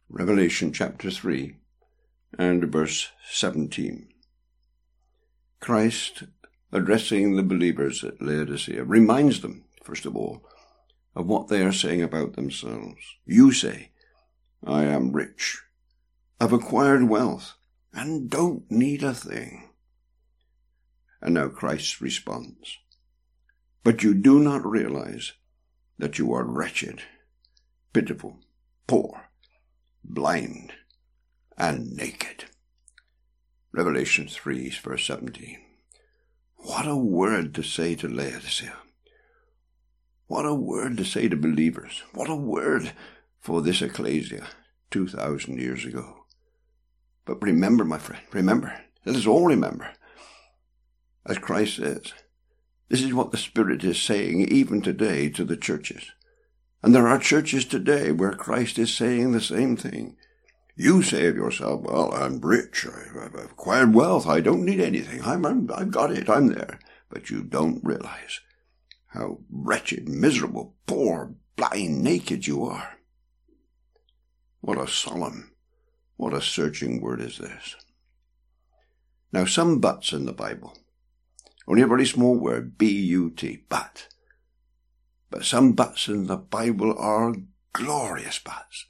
Revelation chapter 3 and verse 17. Christ, addressing the believers at Laodicea, reminds them, first of all, of what they are saying about themselves. You say, I am rich, I've acquired wealth, and don't need a thing. And now Christ responds, but you do not realize that you are wretched, pitiful, poor, blind, and naked. Revelation 3, verse 17. What a word to say to Laodicea. What a word to say to believers. What a word for this ecclesia 2,000 years ago. But remember, my friend, remember, let us all remember, as Christ says, this is what the Spirit is saying even today to the churches. And there are churches today where Christ is saying the same thing. You say of yourself, well, I'm rich, I've acquired wealth, I don't need anything, I've got it, I'm there. But you don't realize how wretched, miserable, poor, blind, naked you are. What a solemn, what a searching word is this. Now, some buts in the Bible. Only a very small word, B-U-T, but. But some buts in the Bible are glorious buts.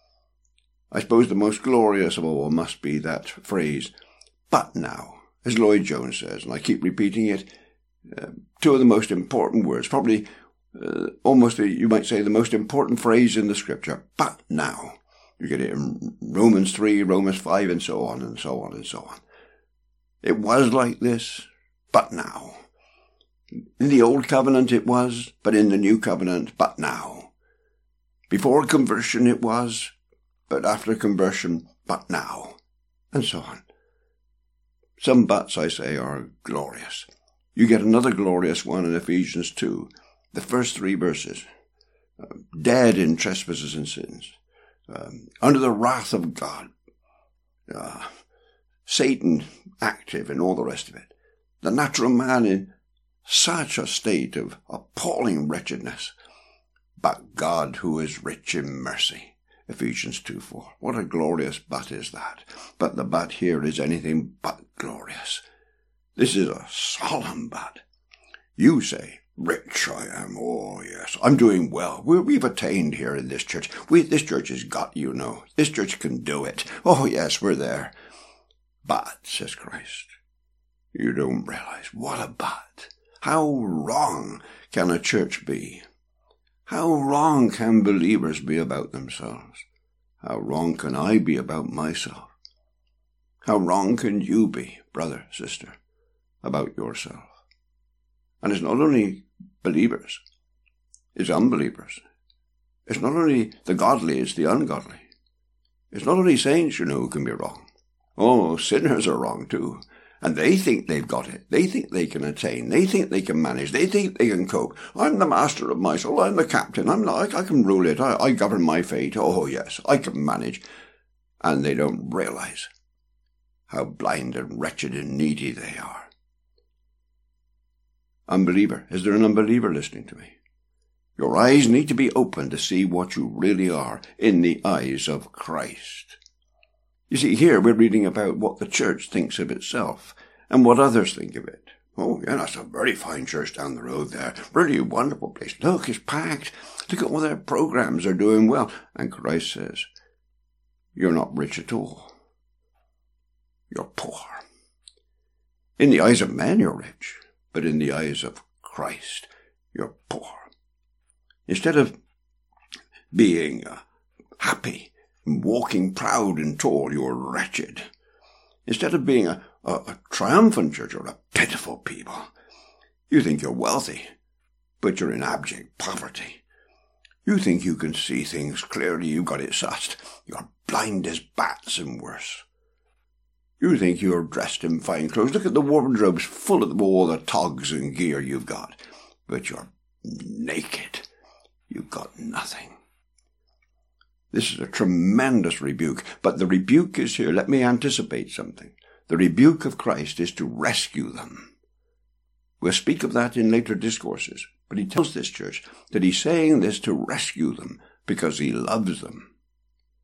I suppose the most glorious of all must be that phrase, but now, as Lloyd Jones says, and I keep repeating it, two of the most important words, probably almost, you might say, the most important phrase in the Scripture, but now. You get it in Romans 3, Romans 5, and so on, and so on, and so on. It was like this, but now. In the Old Covenant it was, but in the New Covenant, but now. Before conversion it was, but after conversion, but now. And so on. Some buts, I say, are glorious. You get another glorious one in Ephesians 2, the first 3 verses. Dead in trespasses and sins. Under the wrath of God. Satan active and all the rest of it. The natural man in such a state of appalling wretchedness. But God who is rich in mercy. Ephesians 2:4. What a glorious but is that. But the but here is anything but glorious. This is a solemn but. You say, rich I am. Oh, yes, I'm doing well. We've attained here in this church. This church has got, you know. This church can do it. Oh, yes, we're there. But, says Christ, you don't realize what a but. How wrong can a church be? How wrong can believers be about themselves? How wrong can I be about myself? How wrong can you be, brother, sister, about yourself? And it's not only believers, it's unbelievers. It's not only the godly, it's the ungodly. It's not only saints, you know, who can be wrong. Oh, sinners are wrong too. And they think they've got it. They think they can attain. They think they can manage. They think they can cope. I'm the master of my soul. I'm the captain. I can rule it. I govern my fate. Oh, yes, I can manage. And they don't realize how blind and wretched and needy they are. Unbeliever, is there an unbeliever listening to me? Your eyes need to be open to see what you really are in the eyes of Christ. You see, here we're reading about what the church thinks of itself and what others think of it. Oh, yeah, that's a very fine church down the road there. Really wonderful place. Look, it's packed. Look at all their programs are doing well. And Christ says, you're not rich at all. You're poor. In the eyes of men, you're rich. But in the eyes of Christ, you're poor. Instead of being happy, walking proud and tall, you're wretched. Instead of being a triumphant church, you're a pitiful people. You think you're wealthy, but you're in abject poverty. You think you can see things clearly, you've got it sussed. You're blind as bats and worse. You think you're dressed in fine clothes. Look at the wardrobes full of all the togs and gear you've got. But you're naked. You've got nothing. This is a tremendous rebuke, but the rebuke is here. Let me anticipate something. The rebuke of Christ is to rescue them. We'll speak of that in later discourses, but he tells this church that he's saying this to rescue them because he loves them.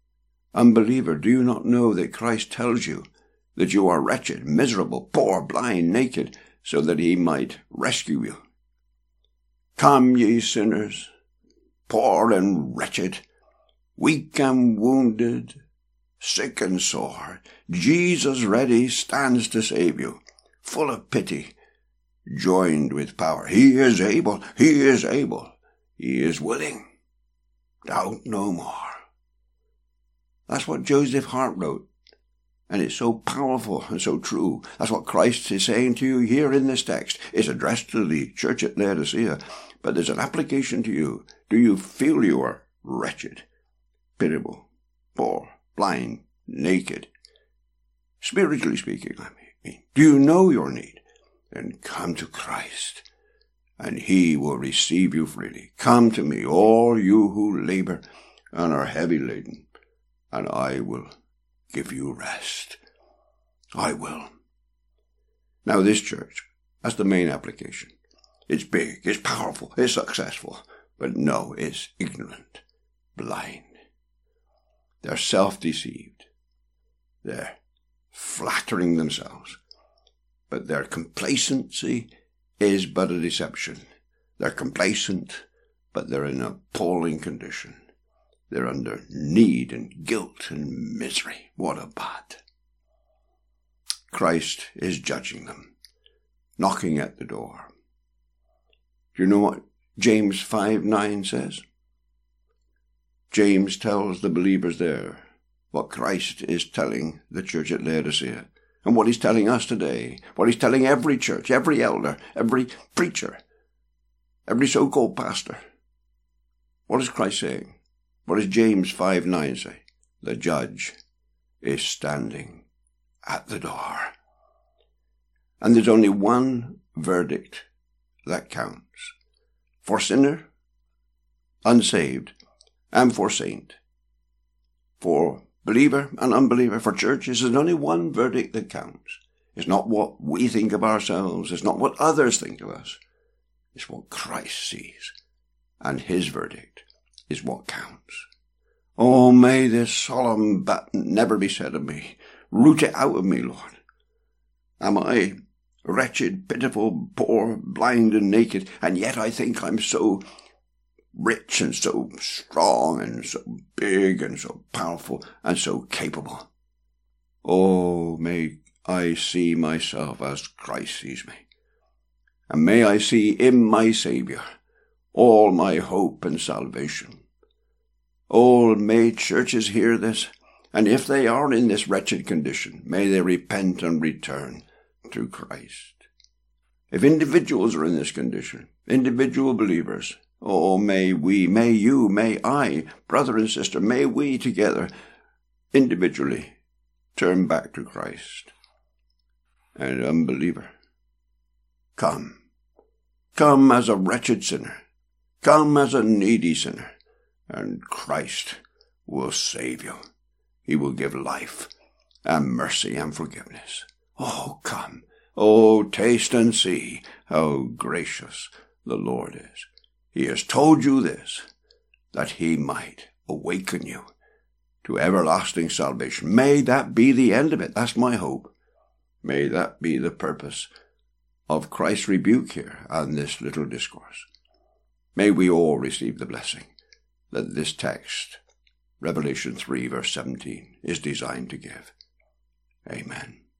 Unbeliever, do you not know that Christ tells you that you are wretched, miserable, poor, blind, naked, so that he might rescue you? Come, ye sinners, poor and wretched, weak and wounded, sick and sore. Jesus ready stands to save you, full of pity, joined with power. He is able, he is able, he is willing. Doubt no more. That's what Joseph Hart wrote. And it's so powerful and so true. That's what Christ is saying to you here in this text. It's addressed to the church at Laodicea, but there's an application to you. Do you feel you are wretched, pitiable, poor, blind, naked? Spiritually speaking, I mean. Do you know your need? Then come to Christ, and he will receive you freely. Come to me, all you who labor and are heavy laden, and I will give you rest. I will. Now this church, that's the main application. It's big, it's powerful, it's successful, but no, it's ignorant, blind. They're self-deceived. They're flattering themselves. But their complacency is but a deception. They're complacent, but they're in an appalling condition. They're under need and guilt and misery. What a bad. Christ is judging them, knocking at the door. Do you know what James 5:9 says? James tells the believers there what Christ is telling the church at Laodicea, and what he's telling us today, what he's telling every church, every elder, every preacher, every so-called pastor. What is Christ saying? What does James 5:9 say? The judge is standing at the door. And there's only one verdict that counts. For sinner, unsaved, and for saint. For believer and unbeliever, for churches, there's only one verdict that counts. It's not what we think of ourselves. It's not what others think of us. It's what Christ sees. And his verdict is what counts. Oh, may this solemn baton never be said of me. Root it out of me, Lord. Am I wretched, pitiful, poor, blind and naked, and yet I think I'm so rich and so strong and so big and so powerful and so capable? Oh, may I see myself as Christ sees me. And may I see in my Saviour all my hope and salvation. Oh, may churches hear this, and if they are in this wretched condition, may they repent and return to Christ. If individuals are in this condition, individual believers, oh, may we, may you, may I, brother and sister, may we together, individually, turn back to Christ. And unbeliever, come. Come as a wretched sinner. Come as a needy sinner. And Christ will save you. He will give life and mercy and forgiveness. Oh, come. Oh, taste and see how gracious the Lord is. He has told you this, that he might awaken you to everlasting salvation. May that be the end of it. That's my hope. May that be the purpose of Christ's rebuke here and this little discourse. May we all receive the blessing that this text, Revelation 3 verse 17, is designed to give. Amen.